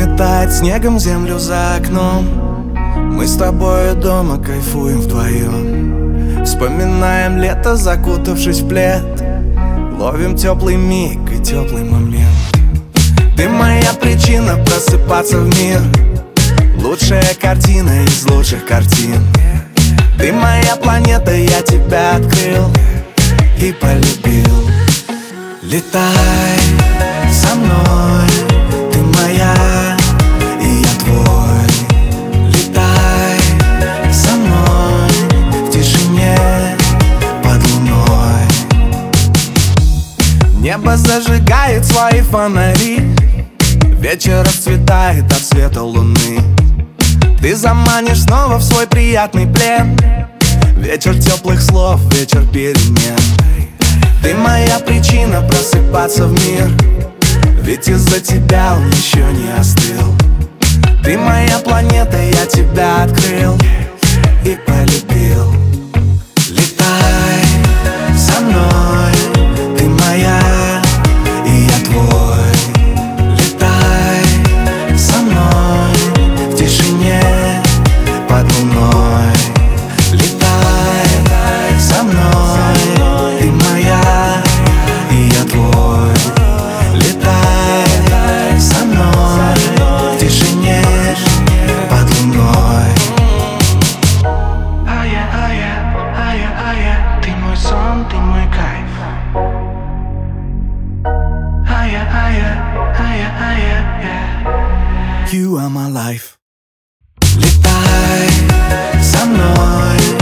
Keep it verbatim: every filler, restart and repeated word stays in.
Заметает снегом землю за окном. Мы с тобою дома кайфуем вдвоем. Вспоминаем лето, закутавшись в плед. Ловим теплый миг и теплый момент. Ты моя причина просыпаться в мир. Лучшая картина из лучших картин. Ты моя планета, я тебя открыл и полюбил. Летай со мной, ты моя, и я твой. Летай со мной в тишине под луной. Небо зажигает свои фонари. Вечер расцветает от света луны. Ты заманишь снова в свой приятный плен. Вечер теплых слов, вечер перемен. Ты моя причина просыпаться в мир. Ведь из-за тебя он еще не остыл. Ты моя планета, я тебя открыл и полюбил. Летай со мной, ты моя, и я твой. Летай со мной в тишине под луной. Летай со мной, ты моя, и я твой. Летай со мной в тишине под луной. Ая, ая, ая, ая, ты мой сон, ты мой кайф. Ая, ая, ая, ая, yeah. You are my life. Летай со мной,